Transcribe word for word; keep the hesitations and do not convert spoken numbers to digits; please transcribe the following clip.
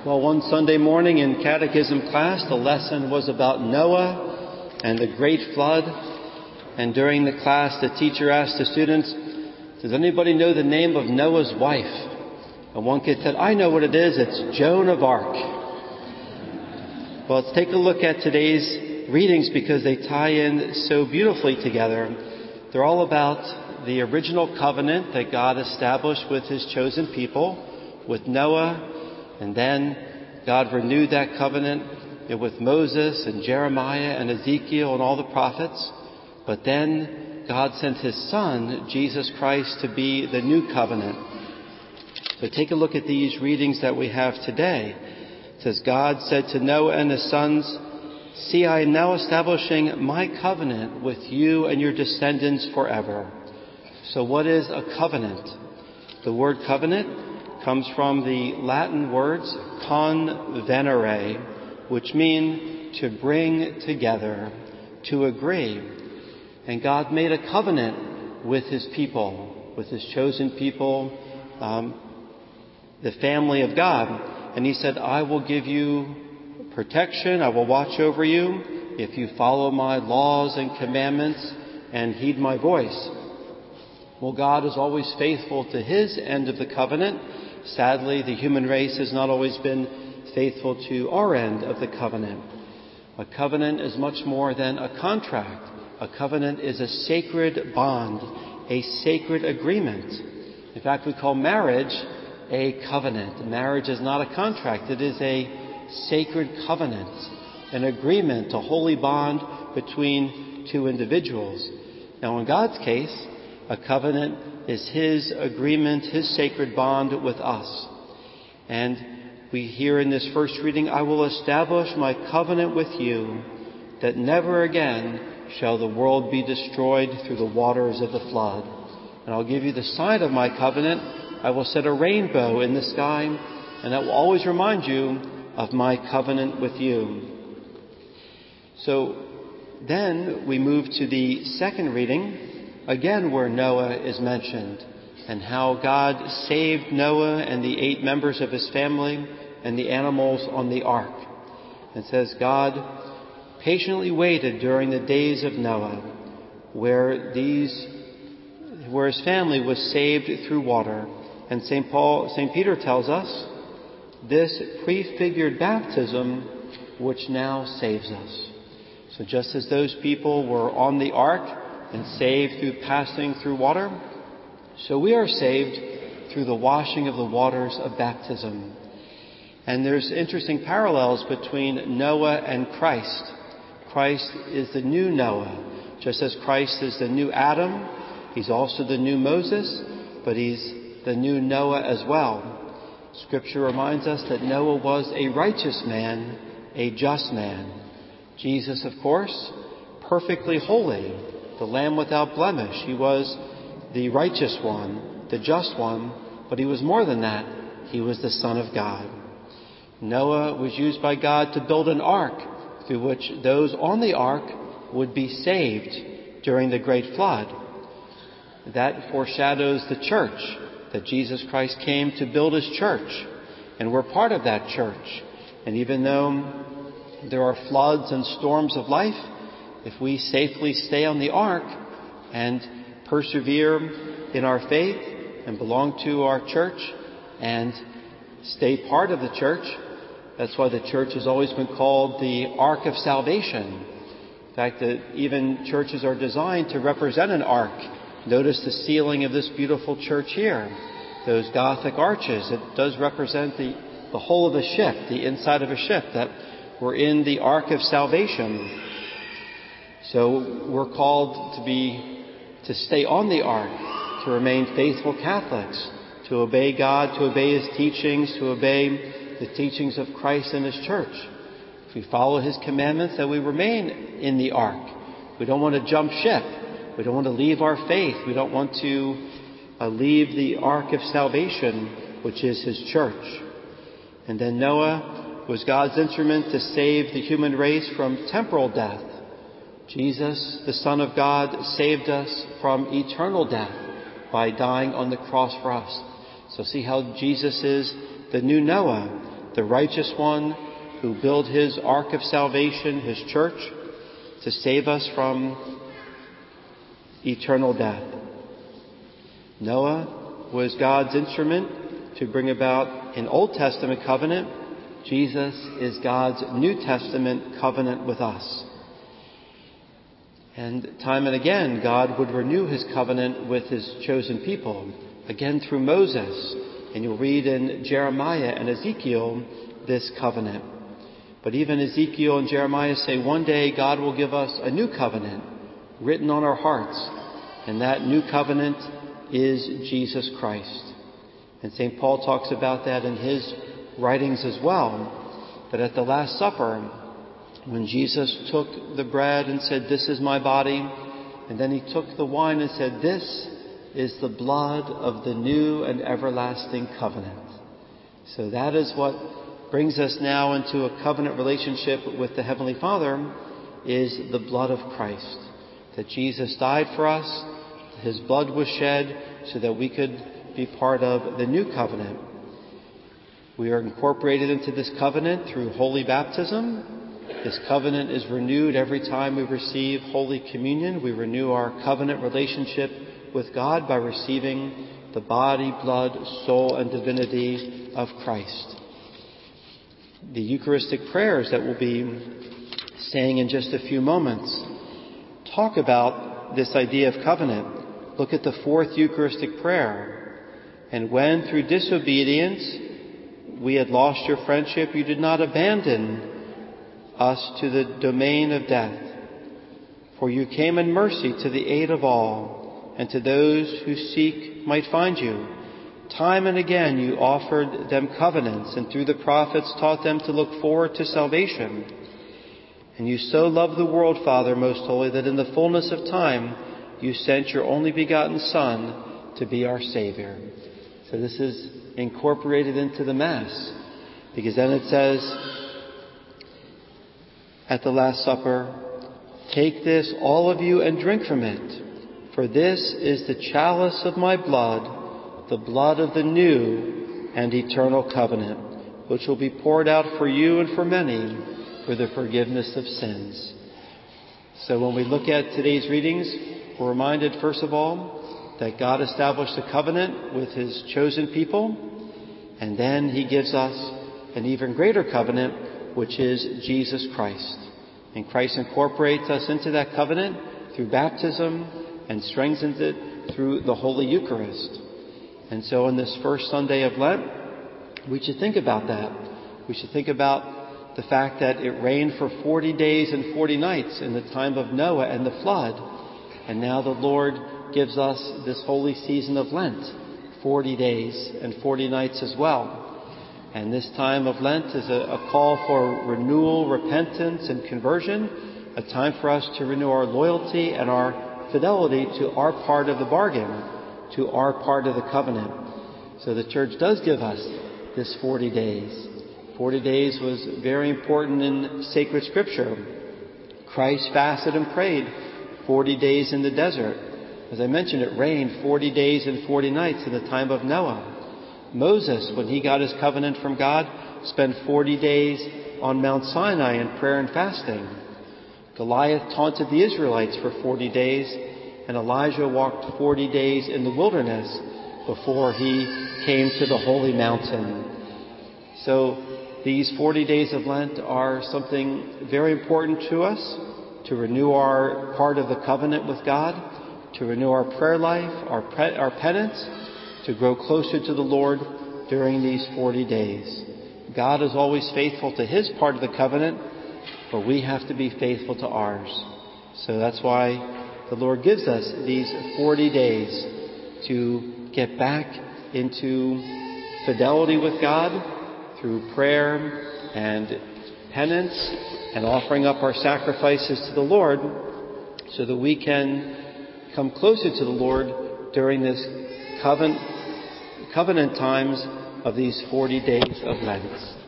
Well, one Sunday morning in catechism class, the lesson was about Noah and the great flood. And during the class, the teacher asked the students, does anybody know the name of Noah's wife? And one kid said, I know what it is. It's Joan of Arc. Well, let's take a look at today's readings because they tie in so beautifully together. They're all about the original covenant that God established with his chosen people, with Noah. And then God renewed that covenant with Moses and Jeremiah and Ezekiel and all the prophets. But then God sent his Son, Jesus Christ, to be the new covenant. So take a look at these readings that we have today. It says, God said to Noah and his sons, see, I am now establishing my covenant with you and your descendants forever. So what is a covenant? The word covenant comes from the Latin words convenere, which mean to bring together, to agree. And God made a covenant with his people, with his chosen people, um, the family of God. And he said, I will give you protection, I will watch over you if you follow my laws and commandments and heed my voice. Well, God is always faithful to his end of the covenant. Sadly, the human race has not always been faithful to our end of the covenant. A covenant is much more than a contract. A covenant is a sacred bond, a sacred agreement. In fact, we call marriage a covenant. Marriage is not a contract. It is a sacred covenant, an agreement, a holy bond between two individuals. Now, in God's case, a covenant is his agreement, his sacred bond with us. And we hear in this first reading, I will establish my covenant with you, that never again shall the world be destroyed through the waters of the flood. And I'll give you the sign of my covenant. I will set a rainbow in the sky, and that will always remind you of my covenant with you. So then we move to the second reading, again where Noah is mentioned, and how God saved Noah and the eight members of his family and the animals on the ark. It says, God patiently waited during the days of Noah, where these, where his family was saved through water. And Saint Paul, Saint Peter tells us, this prefigured baptism, which now saves us. So just as those people were on the ark and saved through passing through water, so we are saved through the washing of the waters of baptism. And there's interesting parallels between Noah and Christ. Christ is the new Noah. Just as Christ is the new Adam, he's also the new Moses, but he's the new Noah as well. Scripture reminds us that Noah was a righteous man, a just man. Jesus, of course, perfectly holy, the Lamb without blemish. He was the righteous one, the just one, but he was more than that. He was the Son of God. Noah was used by God to build an ark through which those on the ark would be saved during the great flood. That foreshadows the church, that Jesus Christ came to build his church, and we're part of that church. And even though there are floods and storms of life, if we safely stay on the ark and persevere in our faith and belong to our church and stay part of the church, that's why the church has always been called the Ark of Salvation. In fact, that even churches are designed to represent an ark. Notice the ceiling of this beautiful church here, those Gothic arches. It does represent the, the whole of a ship, the inside of a ship, that we're in the Ark of Salvation. So we're called to be, to stay on the ark, to remain faithful Catholics, to obey God, to obey his teachings, to obey the teachings of Christ and his church. If we follow his commandments, that we remain in the ark. We don't want to jump ship. We don't want to leave our faith. We don't want to uh, leave the ark of salvation, which is his church. And then Noah was God's instrument to save the human race from temporal death. Jesus, the Son of God, saved us from eternal death by dying on the cross for us. So see how Jesus is the new Noah, the righteous one who built his ark of salvation, his church, to save us from eternal death. Noah was God's instrument to bring about an Old Testament covenant. Jesus is God's New Testament covenant with us. And time and again, God would renew his covenant with his chosen people, again through Moses. And you'll read in Jeremiah and Ezekiel this covenant. But even Ezekiel and Jeremiah say one day God will give us a new covenant written on our hearts. And that new covenant is Jesus Christ. And Saint Paul talks about that in his writings as well. But at the Last Supper, when Jesus took the bread and said, "This is my body," and then he took the wine and said, "This is the blood of the new and everlasting covenant." So that is what brings us now into a covenant relationship with the Heavenly Father, is the blood of Christ. That Jesus died for us, his blood was shed so that we could be part of the new covenant. We are incorporated into this covenant through holy baptism. This covenant is renewed every time we receive Holy Communion. We renew our covenant relationship with God by receiving the body, blood, soul, and divinity of Christ. The Eucharistic prayers that we'll be saying in just a few moments talk about this idea of covenant. Look at the fourth Eucharistic prayer. "And when through disobedience we had lost your friendship, you did not abandon us to the domain of death. For you came in mercy to the aid of all, and to those who seek might find you. Time and again you offered them covenants, and through the prophets taught them to look forward to salvation. And you so loved the world, Father most holy, that in the fullness of time you sent your only begotten Son to be our Savior." So this is incorporated into the Mass, because then it says at the Last Supper, "Take this, all of you, and drink from it. For this is the chalice of my blood, the blood of the new and eternal covenant, which will be poured out for you and for many for the forgiveness of sins." So when we look at today's readings, we're reminded, first of all, that God established a covenant with his chosen people, and then he gives us an even greater covenant, which is Jesus Christ. And Christ incorporates us into that covenant through baptism and strengthens it through the Holy Eucharist. And so on this first Sunday of Lent, we should think about that. We should think about the fact that it rained for forty days and forty nights in the time of Noah and the flood. And now the Lord gives us this holy season of Lent, forty days and forty nights as well. And this time of Lent is a, a call for renewal, repentance, and conversion, a time for us to renew our loyalty and our fidelity to our part of the bargain, to our part of the covenant. So the Church does give us this forty days. forty days was very important in sacred Scripture. Christ fasted and prayed forty days in the desert. As I mentioned, it rained forty days and forty nights in the time of Noah. Moses, when he got his covenant from God, spent forty days on Mount Sinai in prayer and fasting. Goliath taunted the Israelites for forty days, and Elijah walked forty days in the wilderness before he came to the holy mountain. So these forty days of Lent are something very important to us, to renew our part of the covenant with God, to renew our prayer life, our, pre- our penance, to grow closer to the Lord during these forty days. God is always faithful to his part of the covenant, but we have to be faithful to ours. So that's why the Lord gives us these forty days to get back into fidelity with God through prayer and penance and offering up our sacrifices to the Lord, so that we can come closer to the Lord during this covenant, covenant times of these forty days of Lent.